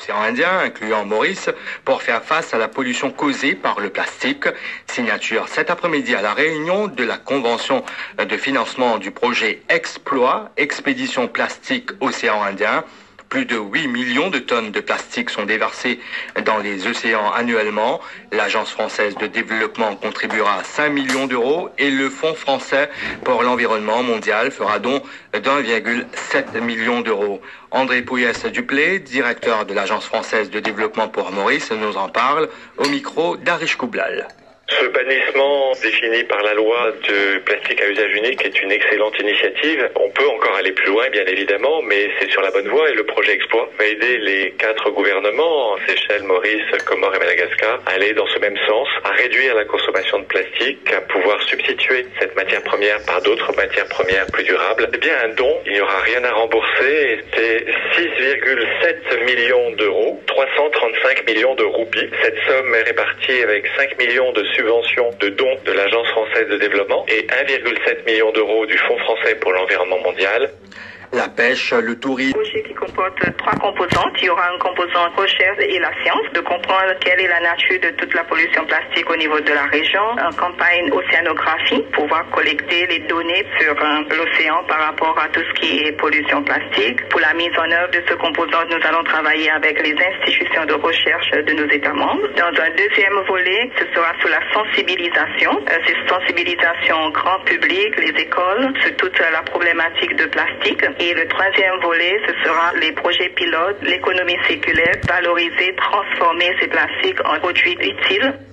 l'océan Indien, incluant Maurice, pour faire face à la pollution causée par le plastique. Signature cet après-midi à La Réunion de la convention de financement du projet Exploit, Expédition plastique océan Indien. Plus de 8 millions de tonnes de plastique sont déversées dans les océans annuellement. L'Agence française de développement contribuera 5 millions d'euros et le Fonds français pour l'environnement mondial fera don d'1,7 million d'euros. André Pouillès-Duplé, directeur de l'Agence française de développement pour Maurice, nous en parle au micro d'Arish Koublal. Ce bannissement défini par la loi de plastique à usage unique est une excellente initiative. On peut encore aller plus loin, bien évidemment, mais c'est sur la bonne voie et le projet Exploit va aider les 4 gouvernements, Seychelles, Maurice, Comores et Madagascar, à aller dans ce même sens, à réduire la consommation de plastique, à pouvoir substituer cette matière première par d'autres matières premières plus durables. C'est bien un don, il n'y aura rien à rembourser, c'est 6,7 millions d'euros, 335 millions de roupies. Cette somme est répartie avec 5 millions de subventions de dons de l'Agence française de développement et 1,7 million d'euros du Fonds français pour l'environnement mondial. La pêche, le tourisme. Un projet qui comporte 3 composantes. Il y aura une composante recherche et la science, de comprendre quelle est la nature de toute la pollution plastique au niveau de la région. Une campagne océanographie, pouvoir collecter les données sur l'océan par rapport à tout ce qui est pollution plastique. Pour la mise en œuvre de ce composante, nous allons travailler avec les institutions de recherche de nos États membres. Dans un deuxième volet, ce sera sur la sensibilisation. C'est sensibilisation grand public, les écoles, sur toute la problématique de plastique. Et le troisième volet, ce sera les projets pilotes, l'économie circulaire, valoriser, transformer ces plastiques en produits utiles.